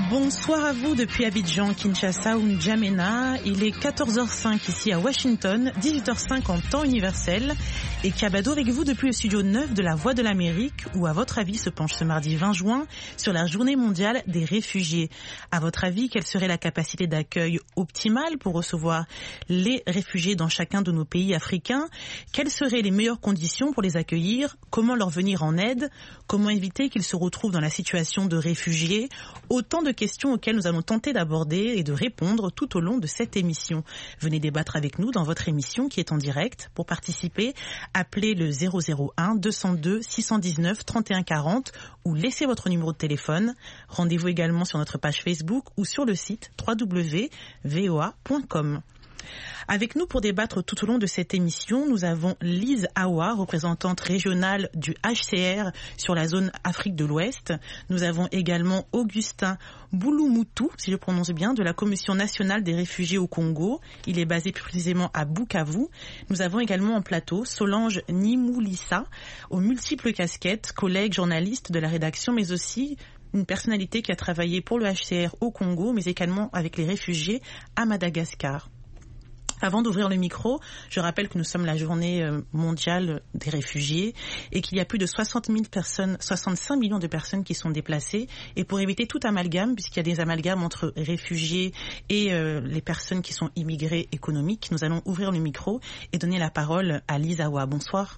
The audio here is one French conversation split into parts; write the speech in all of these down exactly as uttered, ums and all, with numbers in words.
Bonsoir à vous depuis Abidjan, Kinshasa ou N'Djamena. Il est quatorze heures cinq ici à Washington, dix-huit heures cinq en temps universel. Et Kabado avec vous depuis le studio neuf de la Voix de l'Amérique où, à votre avis, se penche ce mardi vingt juin sur la journée mondiale des réfugiés. À votre avis, quelle serait la capacité d'accueil optimale pour recevoir les réfugiés dans chacun de nos pays africains? Quelles seraient les meilleures conditions pour les accueillir? Comment leur venir en aide? Comment éviter qu'ils se retrouvent dans la situation de réfugiés? Autant de questions auxquelles nous allons tenter d'aborder et de répondre tout au long de cette émission. Venez débattre avec nous dans votre émission qui est en direct. Pour participer, appelez le zéro zéro un deux zéro deux six un neuf trente et un quarante ou laissez votre numéro de téléphone. Rendez-vous également sur notre page Facebook ou sur le site w w w point v o a point com. Avec nous pour débattre tout au long de cette émission, nous avons Lise Awa, représentante régionale du H C R sur la zone Afrique de l'Ouest. Nous avons également Augustin Bouloumoutou, si je prononce bien, de la Commission nationale des réfugiés au Congo. Il est basé plus précisément à Bukavu. Nous avons également en plateau Solange Nimoulissa, aux multiples casquettes, collègue journaliste de la rédaction, mais aussi une personnalité qui a travaillé pour le H C R au Congo, mais également avec les réfugiés à Madagascar. Avant d'ouvrir le micro, je rappelle que nous sommes la journée mondiale des réfugiés et qu'il y a plus de soixante mille personnes, soixante-cinq millions de personnes qui sont déplacées. Et pour éviter tout amalgame, puisqu'il y a des amalgames entre réfugiés et euh, les personnes qui sont immigrées économiques, nous allons ouvrir le micro et donner la parole à Lise Awa. Bonsoir.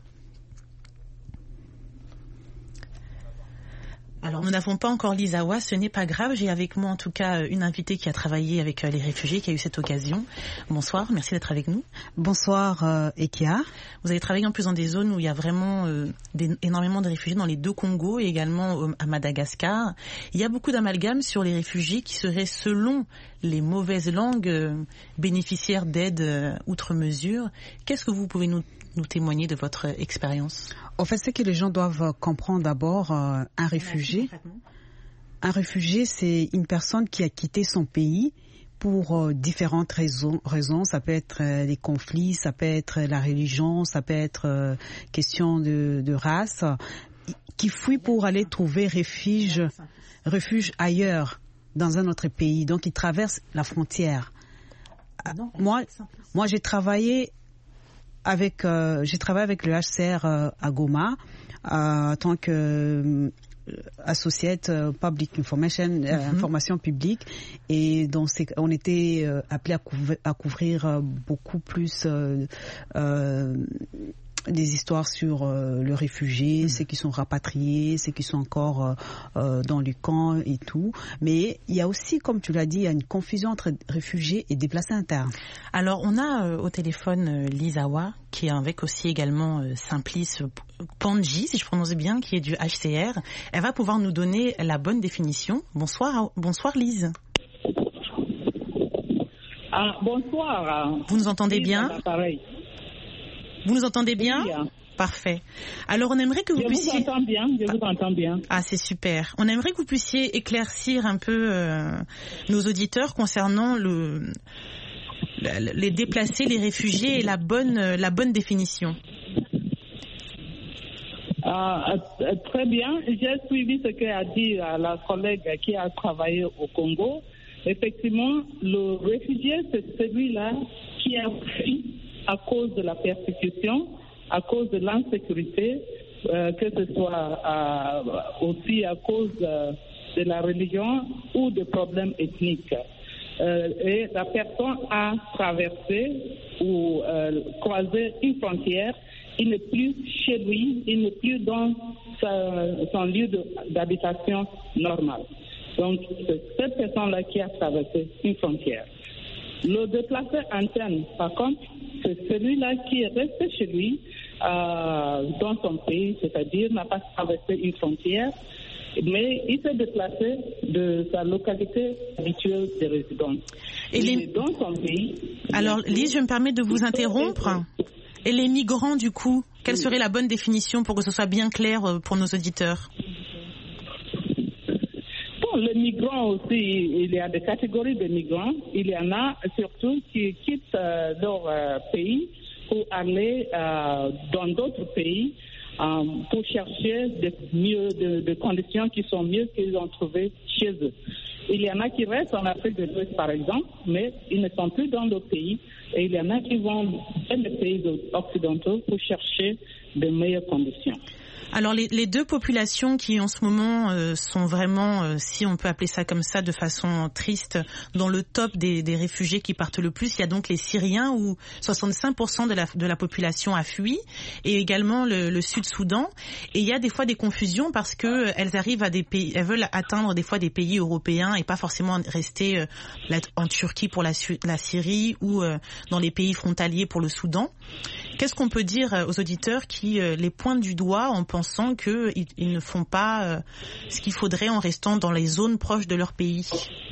Alors, nous n'avons pas encore Lise Awa, ce n'est pas grave. J'ai avec moi en tout cas une invitée qui a travaillé avec les réfugiés, qui a eu cette occasion. Bonsoir, merci d'être avec nous. Bonsoir euh, Ekia. Vous avez travaillé en plus dans des zones où il y a vraiment euh, des, énormément de réfugiés, dans les deux Congos et également euh, à Madagascar. Il y a beaucoup d'amalgames sur les réfugiés qui seraient, selon les mauvaises langues, euh, bénéficiaires d'aide euh, outre mesure. Qu'est-ce que vous pouvez nous, nous témoigner de votre expérience? En fait, c'est que les gens doivent comprendre d'abord euh, un réfugié. Un réfugié, c'est une personne qui a quitté son pays pour euh, différentes raisons. raisons. Ça peut être euh, les conflits, ça peut être la religion, ça peut être euh, question de, de race, qui fuit pour aller trouver refuge, refuge ailleurs, dans un autre pays. Donc, ils traversent la frontière. Non, moi, moi, j'ai travaillé avec, euh, j'ai travaillé avec le H C R euh, à Goma euh, en tant que euh, associate euh, public information, euh, mm-hmm. information publique, et donc on était euh, appelé à, couvrir, à couvrir euh, beaucoup plus euh, euh, des histoires sur euh, le réfugié, mmh. ceux qui sont rapatriés, ceux qui sont encore euh, euh, dans le camp et tout. Mais il y a aussi, comme tu l'as dit, il y a une confusion entre réfugiés et déplacés internes. Alors, on a euh, au téléphone euh, Lise Awa, qui est avec aussi également euh, Simplice Pandji, si je prononce bien, qui est du H C R. Elle va pouvoir nous donner la bonne définition. Bonsoir, bonsoir Lise. Ah, bonsoir. Vous nous entendez bien? Pareil. Vous nous entendez bien? Oui. Parfait. Alors, on aimerait que vous je puissiez... Je vous entends bien, je vous entends bien. Ah, c'est super. On aimerait que vous puissiez éclaircir un peu euh, nos auditeurs concernant le, le, les déplacés, les réfugiés et la bonne, la bonne définition. Ah, très bien. J'ai suivi ce qu'a dit la collègue qui a travaillé au Congo. Effectivement, le réfugié, c'est celui-là qui a fui à cause de la persécution, à cause de l'insécurité, euh, que ce soit euh, aussi à cause euh, de la religion ou de problèmes ethniques. Euh, et la personne a traversé ou euh, croisé une frontière, il n'est plus chez lui, il n'est plus dans sa, son lieu de, d'habitation normal. Donc, c'est cette personne-là qui a traversé une frontière. Le déplacé interne, par contre, c'est celui-là qui est resté chez lui, euh, dans son pays, c'est-à-dire n'a pas traversé une frontière, mais il s'est déplacé de sa localité habituelle de résidence. Et les... Il est dans son pays. Alors, Lise, je me permets de vous interrompre. Et les migrants, du coup, quelle serait la bonne définition pour que ce soit bien clair pour nos auditeurs? Les migrants aussi, il y a des catégories de migrants. Il y en a surtout qui quittent euh, leur euh, pays pour aller euh, dans d'autres pays euh, pour chercher de, mieux, de, de conditions qui sont mieux qu'ils ont trouvées chez eux. Il y en a qui restent en Afrique de l'Ouest, par exemple, mais ils ne sont plus dans le pays. Et il y en a qui vont dans les pays occidentaux pour chercher de meilleures conditions. Alors les, les deux populations qui en ce moment euh, sont vraiment, euh, si on peut appeler ça comme ça, de façon triste, dans le top des, des réfugiés qui partent le plus, il y a donc les Syriens où soixante-cinq pour cent de la, de la population a fui, et également le, le Sud-Soudan. Et il y a des fois des confusions parce que elles arrivent à des pays, elles veulent atteindre des fois des pays européens et pas forcément rester euh, là, en Turquie pour la, la Syrie ou euh, dans les pays frontaliers pour le Soudan. Qu'est-ce qu'on peut dire aux auditeurs qui euh, les pointent du doigt en pensant qu'ils ils ne font pas euh, ce qu'il faudrait en restant dans les zones proches de leur pays?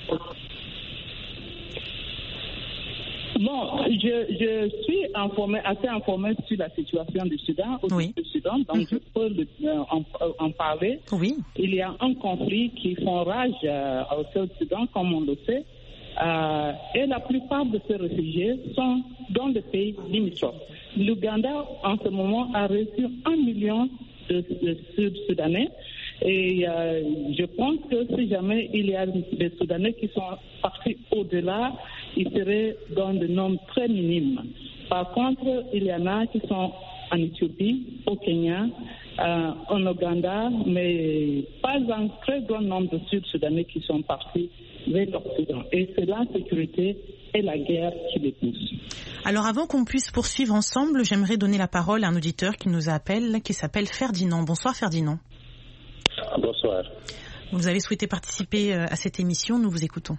Bon, je, je suis informée, assez informée sur la situation du Soudan, au oui. du Soudan, donc mm-hmm. je peux le, euh, en, en parler. Oui. Il y a un conflit qui fait rage euh, au Sud-Soudan, comme on le sait, euh, et la plupart de ces réfugiés sont dans des pays limitrophes. L'Ouganda, en ce moment, a reçu un million de, de Sud-Soudanais. Et euh, je pense que si jamais il y a des Soudanais qui sont partis au-delà, ils seraient dans des nombres très minimes. Par contre, il y en a qui sont en Éthiopie, au Kenya, euh, en Ouganda, mais pas un très grand nombre de Sud-Soudanais qui sont partis vers l'Occident. Et c'est l'insécurité et la guerre qui les poussent. Alors avant qu'on puisse poursuivre ensemble, j'aimerais donner la parole à un auditeur qui nous appelle, qui s'appelle Ferdinand. Bonsoir Ferdinand. Bonsoir. Vous avez souhaité participer à cette émission, nous vous écoutons.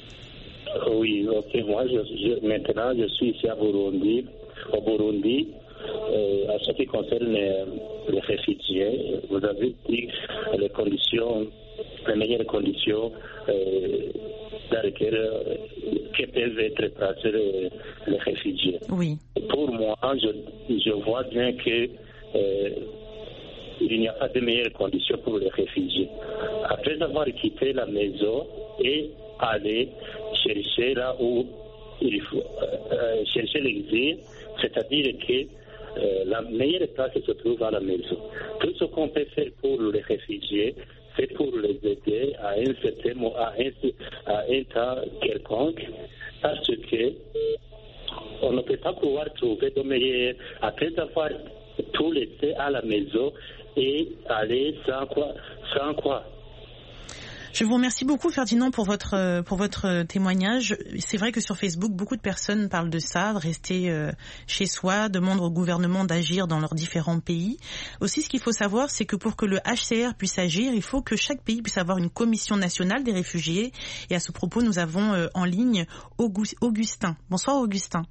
Oui, ok. Moi, je, je, maintenant, je suis ici à Burundi, au Burundi. Euh, à ce qui concerne les, les réfugiés, vous avez dit les conditions, les meilleures conditions euh, dans lesquelles euh, que peuvent être placés les, les réfugiés. Oui. Pour moi, je, je vois bien que euh, il n'y a pas de meilleures conditions pour les réfugiés. Après avoir quitté la maison et aller chercher là où il faut euh, chercher l'exil, c'est-à-dire que euh, la meilleure place se trouve à la maison. Tout ce qu'on peut faire pour les réfugiés, c'est pour les aider à un certain moment, à un, à un temps quelconque, parce que on ne peut pas pouvoir trouver de meilleurs après avoir tout laissé à la maison et aller sans quoi, sans quoi. Je vous remercie beaucoup Ferdinand pour votre pour votre témoignage. C'est vrai que sur Facebook, beaucoup de personnes parlent de ça, de rester euh, chez soi, demandent au gouvernement d'agir dans leurs différents pays. Aussi, ce qu'il faut savoir, c'est que pour que le H C R puisse agir, il faut que chaque pays puisse avoir une commission nationale des réfugiés. Et à ce propos, nous avons euh, en ligne Augustin. Bonsoir Augustin.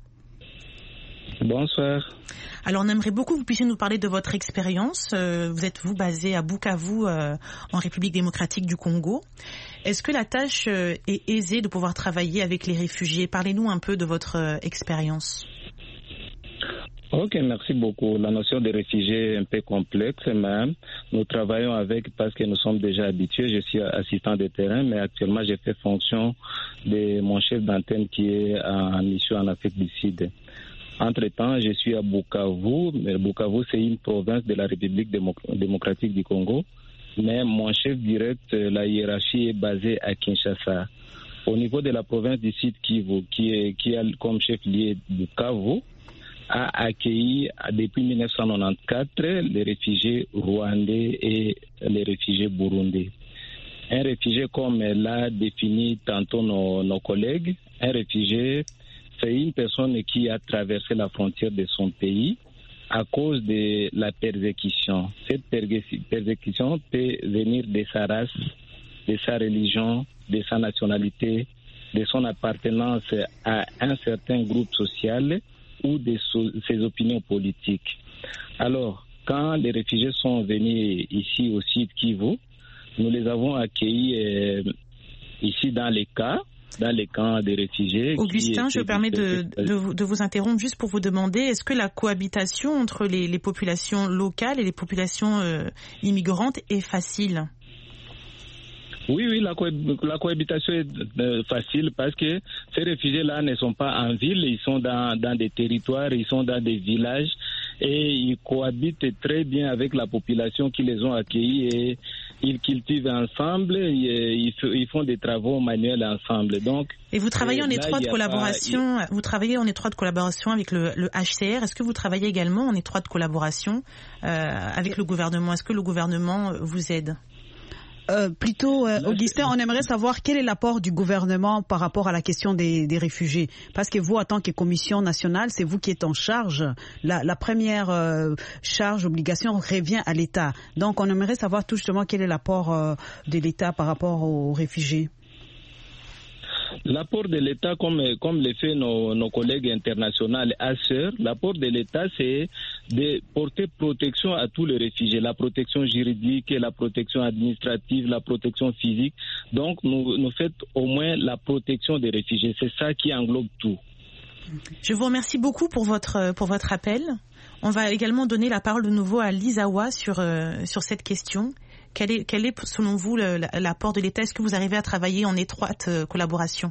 Bonsoir. Alors on aimerait beaucoup que vous puissiez nous parler de votre expérience. Euh, vous êtes vous basé à Bukavu euh, en République démocratique du Congo. Est-ce que la tâche euh, est aisée de pouvoir travailler avec les réfugiés? Parlez-nous un peu de votre euh, expérience. Ok, merci beaucoup. La notion de réfugié est un peu complexe, mais nous travaillons avec parce que nous sommes déjà habitués. Je suis assistant de terrain, mais actuellement j'ai fait fonction de mon chef d'antenne qui est en mission en Afrique du Sud. Entre-temps, je suis à Bukavu, mais Bukavu, c'est une province de la République démocratique du Congo. Mais mon chef direct, la hiérarchie est basée à Kinshasa. Au niveau de la province du Sud Kivu, qui, est, qui a comme chef-lieu Bukavu, a accueilli depuis mille neuf cent quatre-vingt-quatorze les réfugiés rwandais et les réfugiés burundais. Un réfugié, comme l'a défini tantôt nos, nos collègues, un réfugié, c'est une personne qui a traversé la frontière de son pays à cause de la persécution. Cette persécution peut venir de sa race, de sa religion, de sa nationalité, de son appartenance à un certain groupe social ou de ses opinions politiques. Alors, quand les réfugiés sont venus ici au Sud Kivu, nous les avons accueillis euh, ici dans les cas dans les camps des réfugiés. Augustin, je me permets de, de, de vous interrompre juste pour vous demander, est-ce que la cohabitation entre les, les populations locales et les populations euh, immigrantes est facile? Oui, oui, la, co- la cohabitation est euh, facile parce que ces réfugiés-là ne sont pas en ville, ils sont dans, dans des territoires, ils sont dans des villages et ils cohabitent très bien avec la population qui les ont accueillis et ils cultivent ensemble, ils, ils font des travaux manuels ensemble. Donc, et vous travaillez en étroite là, collaboration. Pas... Vous travaillez en étroite collaboration avec le, le H C R. Est-ce que vous travaillez également en étroite collaboration euh, avec le gouvernement? Est-ce que le gouvernement vous aide? Euh, plutôt, euh, Augustin, on aimerait savoir quel est l'apport du gouvernement par rapport à la question des, des réfugiés. Parce que vous, en tant que commission nationale, c'est vous qui êtes en charge. La, la première euh, charge, obligation revient à l'État. Donc, on aimerait savoir tout justement quel est l'apport euh, de l'État par rapport aux réfugiés. L'apport de l'État, comme, comme le fait nos, nos collègues internationaux, A C E R, l'apport de l'État, c'est de porter protection à tous les réfugiés, la protection juridique, la protection administrative, la protection physique. Donc, nous, nous faisons au moins la protection des réfugiés. C'est ça qui englobe tout. Je vous remercie beaucoup pour votre, pour votre appel. On va également donner la parole de nouveau à Lizawa sur, euh, sur cette question. Quel est, quel est, selon vous, le, l'apport de l'État? Est-ce que vous arrivez à travailler en étroite euh, collaboration?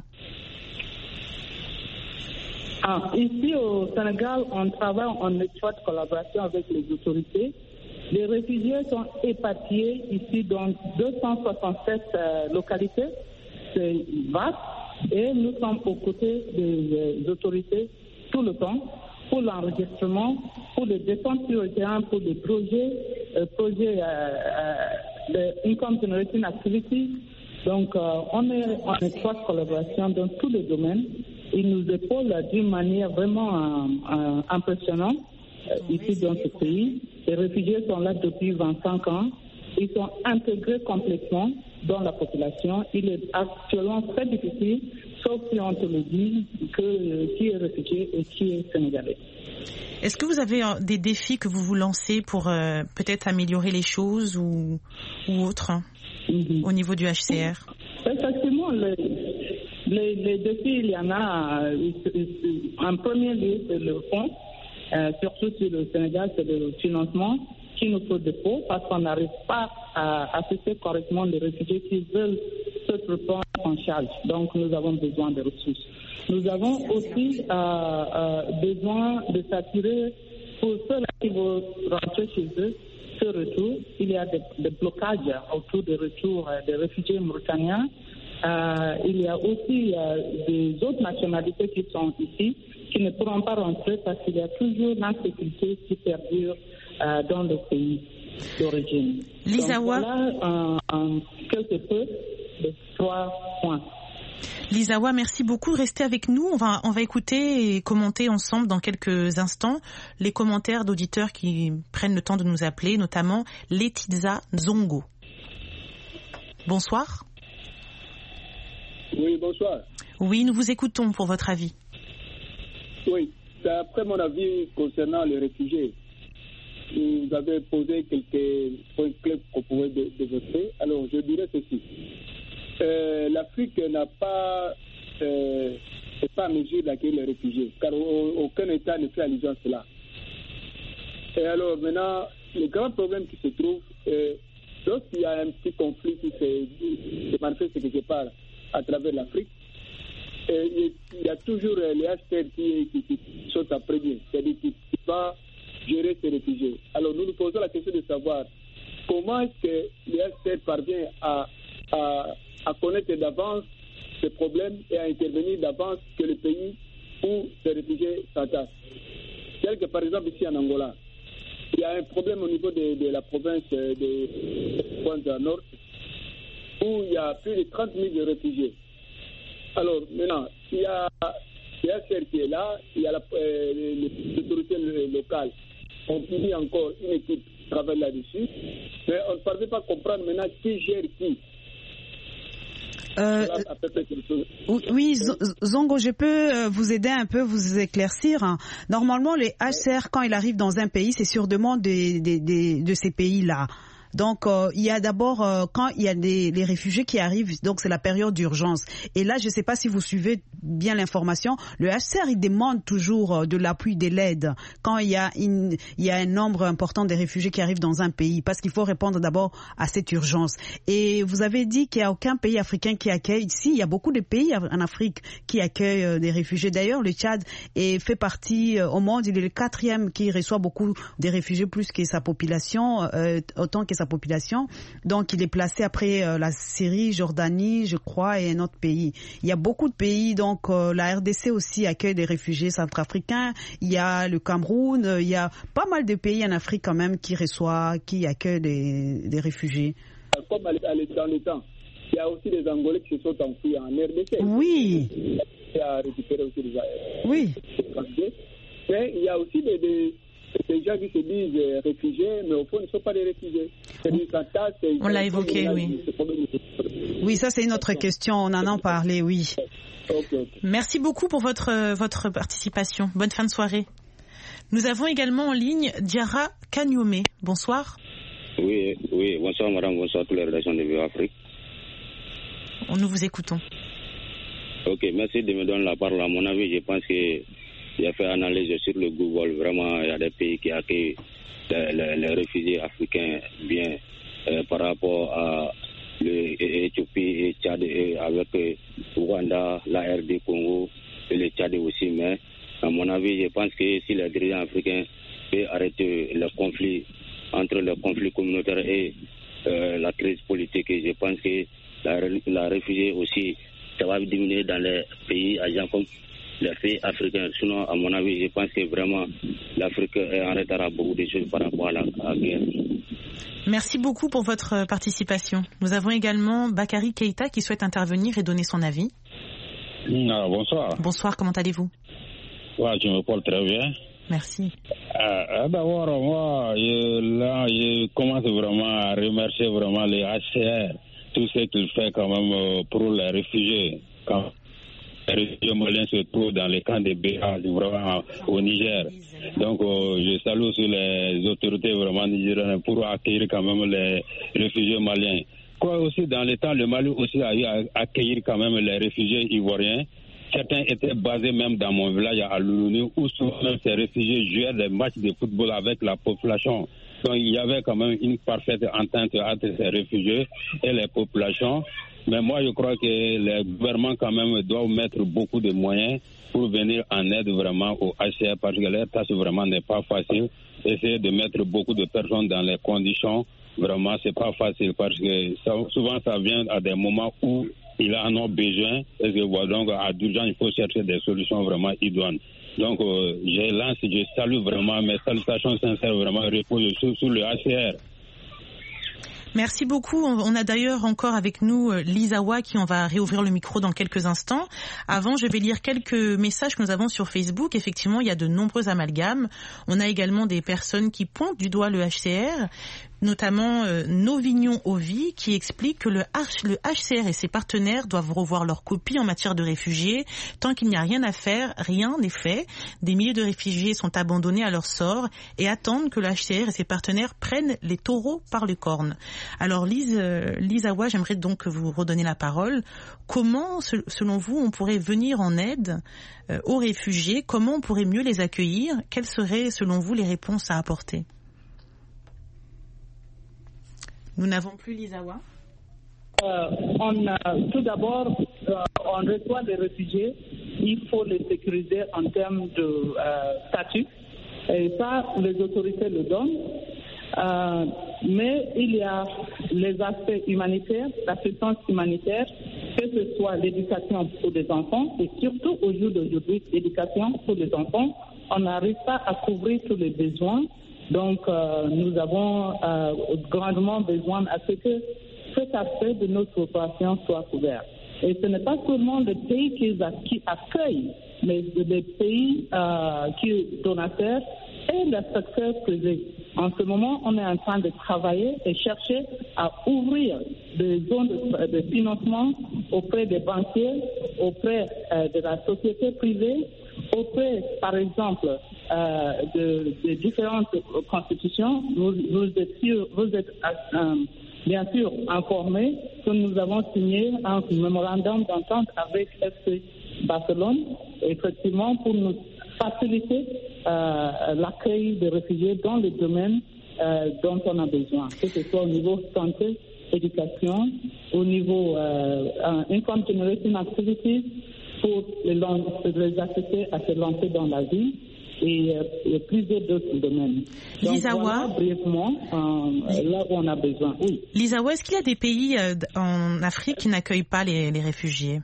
Ah, ici au Sénégal, on travaille en étroite collaboration avec les autorités. Les réfugiés sont éparpillés ici dans deux cent soixante-sept euh, localités. C'est vaste et nous sommes aux côtés des, des autorités tout le temps pour l'enregistrement, pour les défenses prioritaires, pour des projets, euh, projets euh, euh, de Income Generation Activity. Donc, euh, on est en étroite collaboration dans tous les domaines. Ils nous épaulent d'une manière vraiment euh, euh, impressionnante euh, ici dans ce pays. Les réfugiés sont là depuis vingt-cinq ans. Ils sont intégrés complètement dans la population. Il est actuellement très difficile, sauf si on te le dit, que euh, qui est réfugié et qui est sénégalais. Est-ce que vous avez euh, des défis que vous vous lancez pour euh, peut-être améliorer les choses ou, ou autre mm-hmm. au niveau du H C R? Effectivement, les, les, les défis, il y en a. Euh, en premier lieu, c'est le fonds, euh, surtout sur le Sénégal, c'est le financement qui nous faut dépôt parce qu'on n'arrive pas à assister correctement les réfugiés qui veulent se prendre en charge. Donc, nous avons besoin de ressources. Nous avons aussi euh, euh, besoin de s'assurer pour ceux qui vont rentrer chez eux, ce retour. Il y a des, des blocages autour du retour des réfugiés mauritaniens. Euh, il y a aussi euh, des autres nationalités qui sont ici, qui ne pourront pas rentrer parce qu'il y a toujours l'insécurité qui perdure euh, dans le pays d'origine. Lizawa. Donc voilà en, en quelque peu les trois points. Lizawa, merci beaucoup. Restez avec nous. On va, on va écouter et commenter ensemble dans quelques instants les commentaires d'auditeurs qui prennent le temps de nous appeler, notamment Letizia Zongo. Bonsoir. Oui, bonsoir. Oui, nous vous écoutons pour votre avis. Oui, d'après mon avis concernant les réfugiés, vous avez posé quelques points clés qu'on pouvait développer. Alors, je dirais ceci. Euh, L'Afrique n'a pas, euh, n'est pas à mesure d'accueillir les réfugiés, car aucun État ne fait allusion à cela. Et alors, maintenant, le grand problème qui se trouve, euh, lorsqu'il y a un petit conflit qui se, se manifeste quelque part à travers l'Afrique, et il y a toujours les H C R qui, qui, qui sont à prévenir, c'est-à-dire qui, qui va gérer ces réfugiés. Alors nous nous posons la question de savoir comment est-ce que les H C R parvient à, à, à connaître d'avance ces problèmes et à intervenir d'avance que le pays où ces réfugiés s'entassent. Tel que par exemple ici en Angola, il y a un problème au niveau de, de la province de, de Kwanza Nord où il y a plus de trente mille réfugiés. Alors, maintenant, il y a le H C R qui est là, il y a la, euh, les autorités locales. On finit encore une équipe qui travaille là-dessus, mais on ne parvient pas à comprendre maintenant qui gère qui. Euh, oui, Zongo, je peux vous aider un peu, vous éclaircir. Normalement, les H C R, quand ils arrivent dans un pays, c'est sur demande de, de, de, de ces pays-là. Donc, euh, il y a d'abord, euh, quand il y a des les réfugiés qui arrivent, donc c'est la période d'urgence. Et là, je ne sais pas si vous suivez bien l'information, le H C R, il demande toujours euh, de l'appui, de l'aide quand il y a une, il y a un nombre important de réfugiés qui arrivent dans un pays, parce qu'il faut répondre d'abord à cette urgence. Et vous avez dit qu'il n'y a aucun pays africain qui accueille. Ici, il y a beaucoup de pays en Afrique qui accueillent euh, des réfugiés. D'ailleurs, le Tchad est, fait partie euh, au monde, il est le quatrième qui reçoit beaucoup de réfugiés, plus que sa population, euh, autant que sa population. Donc, il est placé après euh, la Syrie, Jordanie, je crois, et un autre pays. Il y a beaucoup de pays, donc euh, la R D C aussi accueille des réfugiés centrafricains. Il y a le Cameroun, euh, il y a pas mal de pays en Afrique quand même qui reçoivent, qui accueillent des, des réfugiés. Comme dans le temps, il y a aussi des Angolais qui se sont enfuis en R D C. Oui. Il a récupéré aussi des Oui. Mais il y a aussi des, des, des gens qui se disent euh, réfugiés, mais au fond, ils ne sont pas des réfugiés. On l'a évoqué, oui. Oui, ça c'est une autre question, on en a parlé, oui. Okay, okay. Merci beaucoup pour votre, votre participation. Bonne fin de soirée. Nous avons également en ligne Diarra Kanyome. Bonsoir. Oui, oui, bonsoir madame, bonsoir à toutes les rédactions de Viva Afrique. Nous vous écoutons. Ok, merci de me donner la parole. À mon avis, je pense que j'ai fait analyse sur le Google. Vraiment, il y a des pays qui accueillent les, les, les réfugiés africains bien euh, par rapport à l'Éthiopie et Tchad, et avec euh, Ouganda, la R D Congo et le Tchad aussi. Mais à mon avis, je pense que si les dirigeants africains peuvent arrêter le conflit entre le conflit communautaire et euh, la crise politique, je pense que la, la réfugiée aussi, ça va diminuer dans les pays agents comme les pays africains. Sinon, à mon avis, je pense que vraiment l'Afrique est en retard à beaucoup de choses par rapport à la, à la guerre. Merci beaucoup pour votre participation. Nous avons également Bakary Keïta qui souhaite intervenir et donner son avis. Ah, bonsoir. Bonsoir, comment allez-vous? Ouais, je me porte très bien. Merci. Euh, D'abord, moi, je, là, je commence vraiment à remercier vraiment les H C R, tout ce qu'il fait quand même pour les réfugiés. Quand les réfugiés maliens se trouvent dans les camps de Béa, vraiment au Niger. Donc, euh, je salue aussi les autorités vraiment nigériennes pour accueillir quand même les réfugiés maliens. Quoi aussi, dans le temps, le Mali aussi a eu à accueillir quand même les réfugiés ivoiriens. Certains étaient basés même dans mon village à Loulouni, où souvent ces réfugiés jouaient des matchs de football avec la population. Donc il y avait quand même une parfaite entente entre ces réfugiés et les populations. Mais moi je crois que les gouvernements quand même doivent mettre beaucoup de moyens pour venir en aide vraiment au H C R, parce que leur tâche vraiment n'est pas facile. Essayer de mettre beaucoup de personnes dans les conditions, vraiment c'est pas facile, parce que ça, souvent ça vient à des moments où il en a besoin, et que, voilà, donc à d'urgence, il faut chercher des solutions vraiment idoines. Donc, euh, je lance, je salue vraiment, mes salutations sincères vraiment reposent sur, sur le H C R. Merci beaucoup. On a d'ailleurs encore avec nous Lisa Wa qui on va réouvrir le micro dans quelques instants. Avant, je vais lire quelques messages que nous avons sur Facebook. Effectivement, il y a de nombreux amalgames. On a également des personnes qui pointent du doigt le H C R, notamment euh, Novignon Ovi qui explique que le, H, le H C R et ses partenaires doivent revoir leur copie en matière de réfugiés. Tant qu'il n'y a rien à faire, rien n'est fait. Des milliers de réfugiés sont abandonnés à leur sort et attendent que le H C R et ses partenaires prennent les taureaux par les cornes. Alors Lise, euh, Lise Awa, j'aimerais donc vous redonner la parole. Comment, selon vous, on pourrait venir en aide euh, aux réfugiés? Comment on pourrait mieux les accueillir? Quelles seraient, selon vous, les réponses à apporter? Nous n'avons plus Lisa Wa. Euh, on a, tout d'abord, euh, on reçoit des réfugiés. Il faut les sécuriser en termes de euh, statut. Et ça, les autorités le donnent. Euh, mais il y a les aspects humanitaires, l'assistance humanitaire, que ce soit l'éducation pour les enfants, et surtout au jour d'aujourd'hui, l'éducation pour les enfants. On n'arrive pas à couvrir tous les besoins. Donc, euh, nous avons euh, grandement besoin à ce que cet aspect de notre coopération soit couvert. Et ce n'est pas seulement les pays qui, qui accueillent, mais les pays euh, qui donateurs et le secteur privé. En ce moment, on est en train de travailler et chercher à ouvrir des zones de, de financement auprès des banquiers, auprès euh, de la société privée, auprès, par exemple, euh, de, de différentes constitutions. Vous, vous êtes, sûr, vous êtes euh, bien sûr informés que nous avons signé un mémorandum d'entente avec F C Barcelone, effectivement, pour nous faciliter euh, l'accueil des réfugiés dans les domaines euh, dont on a besoin, que ce soit au niveau santé, éducation, au niveau euh, income generation activities, pour les, les assister à se lancer dans la vie, et, euh, et plusieurs d'autres domaines. Donc, Lizawa, voilà brièvement euh, là où on a besoin. Oui. Lizawa, est-ce qu'il y a des pays euh, en Afrique qui n'accueillent pas les, les réfugiés?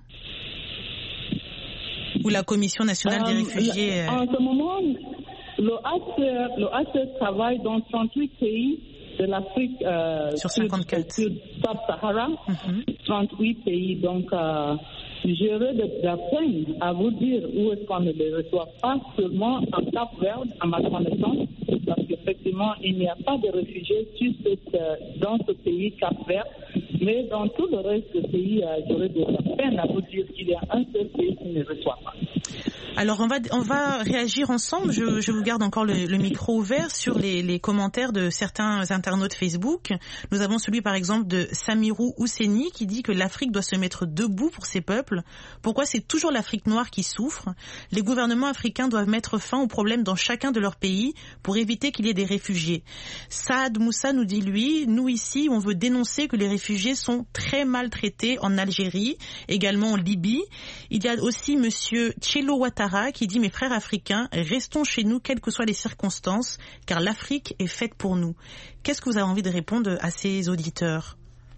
Ou la Commission nationale euh, des réfugiés euh... En ce moment, le H C R travaille dans trente-huit pays de l'Afrique euh, sur cinquante-quatre. Sur, sur Sub-Sahara, mm-hmm. trente-huit pays. Donc, euh, j'aurais de, de la peine à vous dire où est-ce qu'on ne les reçoit pas seulement en Cap-Vert, à ma connaissance, parce qu'effectivement, il n'y a pas de réfugiés sur cette, dans ce pays Cap-Vert, mais dans tout le reste du pays, euh, j'aurais de la peine à vous dire qu'il y a un seul pays qui ne reçoit pas. Alors on va on va réagir ensemble. Je, je vous garde encore le, le micro ouvert sur les, les commentaires de certains internautes Facebook. Nous avons celui par exemple de Samirou Ousseni qui dit que l'Afrique doit se mettre debout pour ses peuples. Pourquoi c'est toujours l'Afrique noire qui souffre? Les gouvernements africains doivent mettre fin aux problèmes dans chacun de leurs pays pour éviter qu'il y ait des réfugiés. Saad Moussa nous dit lui, nous ici on veut dénoncer que les réfugiés sont très maltraités en Algérie, également en Libye. Il y a aussi monsieur Tchelo Ouattara qui dit « Mes frères africains, restons chez nous quelles que soient les circonstances, car l'Afrique est faite pour nous. » Qu'est-ce que vous avez envie de répondre à ces auditeurs?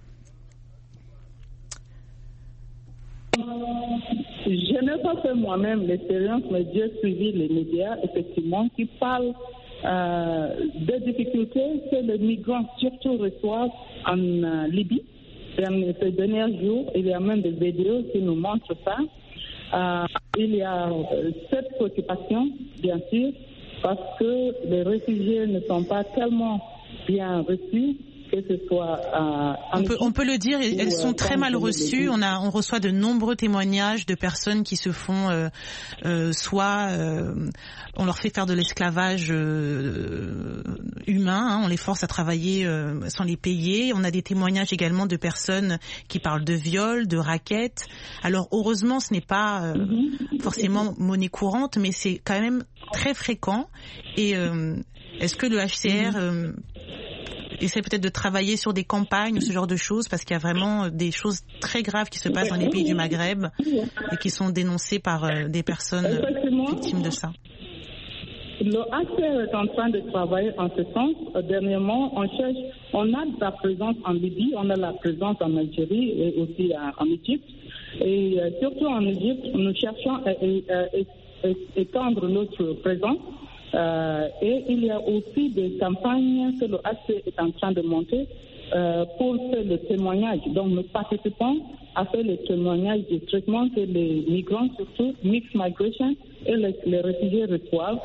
Je n'ai pas fait moi-même l'expérience, mais j'ai suivi les médias, effectivement, qui parlent euh, des difficultés que les migrants surtout reçoivent en euh, Libye. Ces derniers jours, il y a même des vidéos qui nous montrent ça. Euh, il y a euh, cette préoccupation, bien sûr, parce que les réfugiés ne sont pas tellement bien reçus, que ce soit euh, on, peut, on peut le dire, elles sont très mal reçues. On, a, on reçoit de nombreux témoignages de personnes qui se font euh, euh, soit euh, on leur fait faire de l'esclavage euh, humain, hein, on les force à travailler euh, sans les payer. On a des témoignages également de personnes qui parlent de viol, de raquettes. Alors heureusement, ce n'est pas euh, forcément monnaie courante, mais c'est quand même très fréquent. Et euh, est-ce que le H C R euh, essaie peut-être de travailler sur des campagnes ou ce genre de choses, parce qu'il y a vraiment des choses très graves qui se passent dans les pays du Maghreb et qui sont dénoncées par euh, des personnes victimes de ça. Le H C R est en train de travailler en ce sens. Dernièrement, on cherche, on a de la présence en Libye, on a la présence en Algérie et aussi en Égypte. Et euh, surtout en Égypte, nous cherchons à, à, à, à étendre notre présence. Euh, et il y a aussi des campagnes que le H C R est en train de monter euh, pour faire le témoignage. Donc nous participons à faire le témoignage du traitement que les migrants, surtout mixed migration, et les, les réfugiés reçoivent.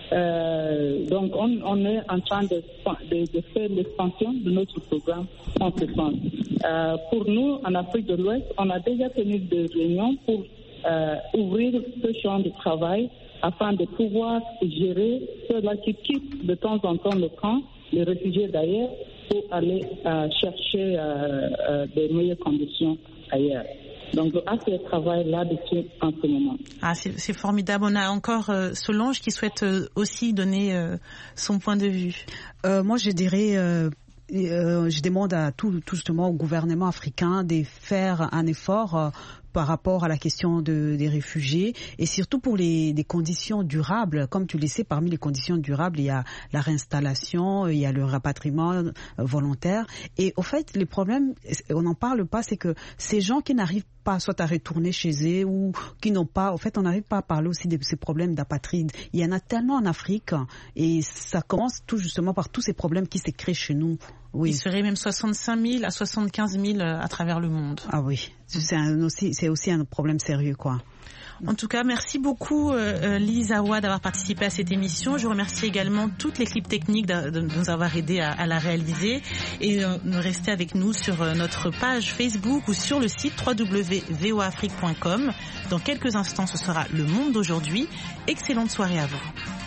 Euh, donc on, on est en train de, de, de faire l'expansion de notre programme en ce sens. Euh, pour nous, en Afrique de l'Ouest, on a déjà tenu des réunions pour euh, ouvrir ce champ de travail afin de pouvoir gérer ceux-là qui quittent de temps en temps le camp, les réfugiés d'ailleurs, pour aller euh, chercher euh, euh, des meilleures conditions ailleurs. Donc, le H C R travaille là-dessus en ce moment. Ah, c'est, c'est formidable. On a encore euh, Solange qui souhaite euh, aussi donner euh, son point de vue. Euh, moi, je dirais... Euh Euh, je demande à tout, tout justement au gouvernement africain de faire un effort euh, par rapport à la question de, des réfugiés et surtout pour les des conditions durables. Comme tu le sais, parmi les conditions durables, il y a la réinstallation, il y a le rapatriement euh, volontaire. Et au fait, les problèmes, on n'en parle pas, c'est que ces gens qui n'arrivent pas soit à retourner chez eux ou qui n'ont pas, en fait, on n'arrive pas à parler aussi de ces problèmes d'apatride. Il y en a tellement en Afrique et ça commence tout justement par tous ces problèmes qui se créent chez nous. Oui. Il serait même soixante-cinq mille à soixante-quinze mille à travers le monde. Ah oui, c'est, un aussi, c'est aussi un problème sérieux, quoi. En tout cas, merci beaucoup euh, Lizawa d'avoir participé à cette émission. Je remercie également toute l'équipe technique de, de nous avoir aidé à, à la réaliser. Et euh, restez avec nous sur euh, notre page Facebook ou sur le site w w w point v o afrique point com. Dans quelques instants, ce sera Le Monde d'aujourd'hui. Excellente soirée à vous.